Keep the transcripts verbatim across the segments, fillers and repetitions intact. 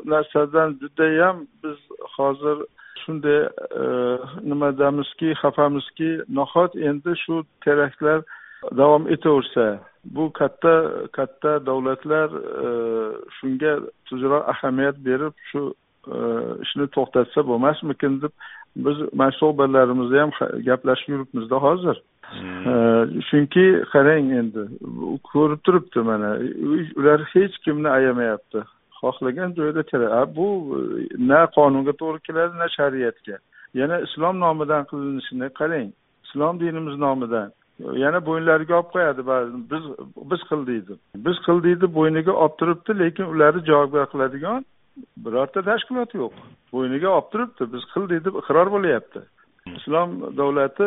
narsadan judayam biz hozir shunday nimadamizki, xafamizki, nahot endi shu teraktlar davom etaversa, bu katta katta davlatlar shunga tezroq ahamiyat berib shu ishni to'xtatsa bo'lmasmikin deb biz mas'ullarimizni ham gaplashib yuribmizda hozir. Chunki qarang endi ko'rib turibdi mana ular hech kimni ayamayapti. Xohlagan joyda kerak. Bu na qonunga to'g'ri keladi, na shariatga. Yana islom nomidan qilinishini qarang. Islom dinimiz nomidan yana bo'ynlariga olib qo'yadi ba'zi. Biz biz qildik deb. Biz qildik deb bo'yniga olib turibdi, lekin ularni javobgar qiladigan birorta tashkilot yo'q. Bo'yniga olib turibdi, biz qildik deb iqror bo'lyapti. Islom davlati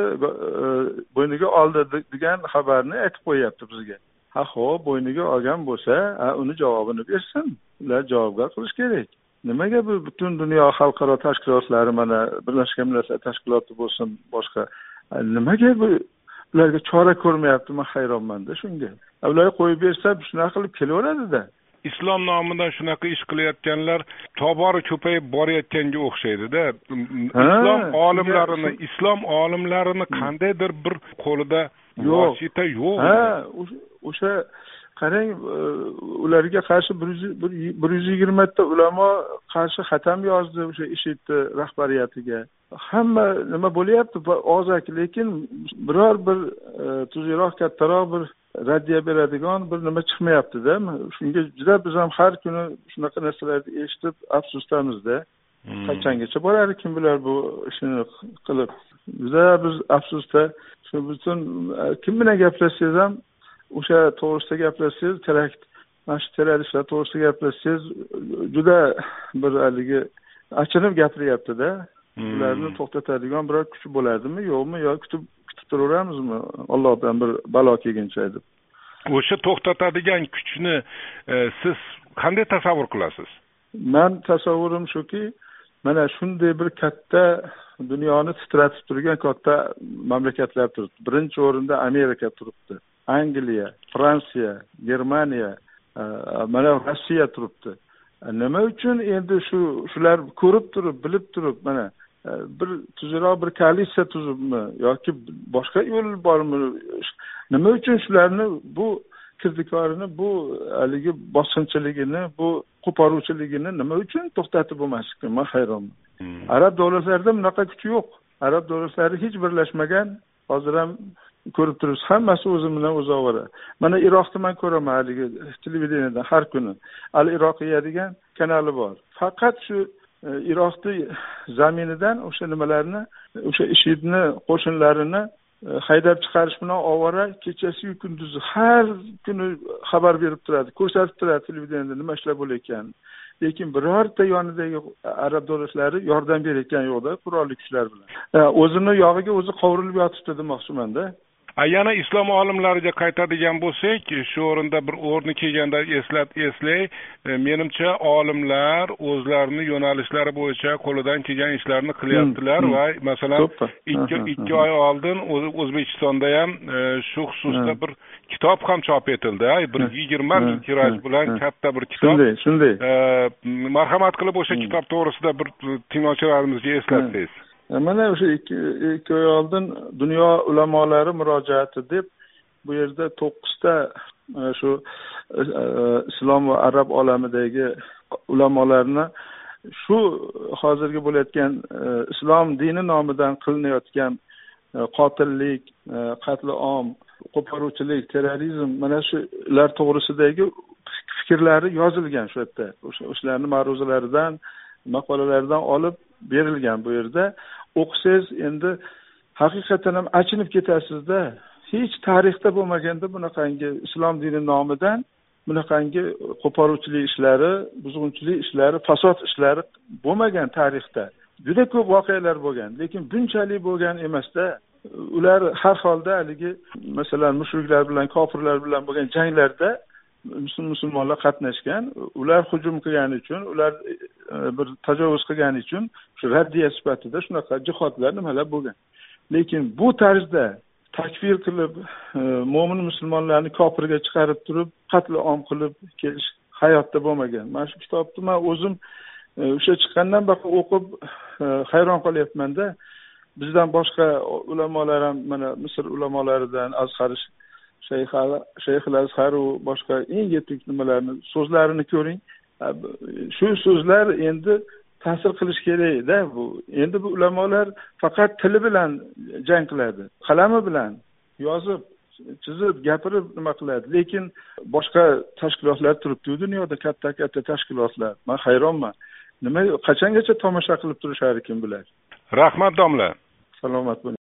bo'yniga oldi degan xabarni aytib qo'yapti bizga. Ha, xo'p, bo'yniga olgan bo'lsa, uni javobini bersin. Ular javobgar qilish kerak. Nimaga bu butun dunyo xalqaro tashkilotlari, mana Birlashgan Millatlar Tashkiloti bo'lsin, boshqa nimaga bu ularga chora ko'rmayapti? Men hayronman-da shunga. Ular qo'yib bersa, shunaqa qilib kelaveradi-da. Islom nomidan shunaqa ish qilayotganlar tobora ko'payib borayotganga o'xshaydi-da. Islom olimlarini, islom olimlarini qandaydir bir qo'lida vosita yo'q. Ha, o'sha qarang, ularga qarshi bir yuz yigirma ta ulamo qarshi xatam yozdi o'sha IShID rahbariyatiga. Hamma nima bo'lyapti? Ozak, lekin biror bir tuzroq kattaroq bir raddiya beradigan bir nima chiqmayapti-da. Shunga juda biz ham har kuni shunaqa narsalarni eshitib afsusdamizda. Qachongacha boradi kim bilar bu ishni qilib. Juda biz afsusda, shu butun kim bilan gaplashsangiz ham o'sha to'g'risida gaplashsangiz, terakt, mana shu terroristlar to'g'risida gaplashsangiz, juda bir haligi achinib gapiryapti-da. Ularni to'xtatadigan biror kuch bo'ladimi, yo'qmi, yo kutib kutib turaveramizmi? Allohdan bir balo kelguncha deb. O'sha to'xtatadigan kuchni siz qanday tasavvur qilasiz? Men tasavvurim shuki, mana shunday bir katta dunyoni titratib turgan katta mamlakatlar turibdi. Birinchi o'rinda Amerika turibdi. Angliya, Fransiya, Germaniya, mana Rossiya turibdi. Nima uchun endi shu shular ko'rib turib, bilib turib, mana bir tuzroq bir koalitsiya tuzibmi yoki boshqa yo'l bormi? Nima uchun shularni bu kirdikorini, bu haligi bosqinchiligini, bu qo'poruvchiligini nima uchun to'xtatib bo'lmaslikka men hayronman. Arab davlatlarida bunaqa kuch yo'q. Arab davlatlari hech birlashmagan. Hozir ham ko'rib turibsiz, hammasi o'zi bilan o'zi ovora. Mana Iroqda men ko'raman haligi televideniyada har kuni Al Iroqiya degan kanali bor. Faqat shu Iroqning zaminidan o'sha nimalarni, o'sha IShIDni qo'shinlarini haydab chiqarish bilan ovora kechasi-yu kunduzi har kuni xabar berib turadi, ko'rsatib turadi televideniyada nima ishlar bo'layotganini. Lekin birorta yonidagi arab davlatlari yordam berayotgan yo'qda qurolli kuchlar bilan. O'zini yog'iga o'zi qovurilib yotibdi demoqchiman-da. Yana islom olimlariga qaytadigan bo'lsak, shu o'rinda bir o'rni kelganda eslat eslay, menimcha olimlar o'zlarining yo'nalishlari bo'yicha qo'lidan kelgan ishlarni qilyaptilar va masalan ikki oy oldin O'zbekistonda ham shu xususda bir kitob ham chop etildi. bir yigirma tiraj bilan katta bir kitob. Shunday, shunday. Marhamat qilib o'sha kitob to'g'risida bir tinglovchilarimizga eslatsangiz. Mana o'sha ikki oy oldin dunyo ulamolari murojaati deb bu yerda to'qqizta shu islom va arab olamidagi ulamolarni shu hozirgi bo'layotgan islom dini nomidan qilinayotgan qotillik, qatl-om, qo'poruvchilik, terrorizm, mana shular to'g'risidagi fikrlari yozilgan shu yerda. O'sha o'shalarning ma'ruzalaridan, maqolalaridan olib berilgan bu yerda. O'qisangiz endi haqiqatan ham achinib ketasizda. Hech tarixda bo'lmaganda bunaqangi islom dini nomidan bunaqangi qo'poruvchilik ishlari, buzg'unchilik ishlari, fasod ishlari bo'lmagan tarixda. Juda ko'p voqealar bo'lgan, lekin bunchalik bo'lgan emasda. Ular har holda haligi masalan mushriklar bilan, kofirlar bilan bo'lgan janglarda musulmonlar qatnashgan, ular hujum qilgani uchun, ular bir tajovuz qilgani uchun shu raddiya sifatida shunaqa jihodlar nimalar bo'lgan. Lekin bu tarzda takfir qilib, mo'min musulmonlarni kofirga chiqarib turib, qatl-om qilib kelish hayotda bo'lmagan. Mana shu kitobni men o'zim o'sha chiqqandan beri o'qib hayron qolyapmanda. Bizdan boshqa ulamolar ham mana Misr ulamolaridan Azhar Shayx Shayx al-Azhar va boshqa eng yetuk nimalarni so'zlarini ko'ring. Shu so'zlar endi ta'sir qilish kerak-da bu. Endi bu ulamolar faqat tili bilan jang qiladi. Qalami bilan yozib, chizib, gapirib nima qiladi. Lekin boshqa tashkilotlar turibdi dunyoda, katta-katta tashkilotlar. Men hayronman. Nima qachongacha tomosha qilib turishar kim bilar? Rahmat domla. Salomat bo'ling.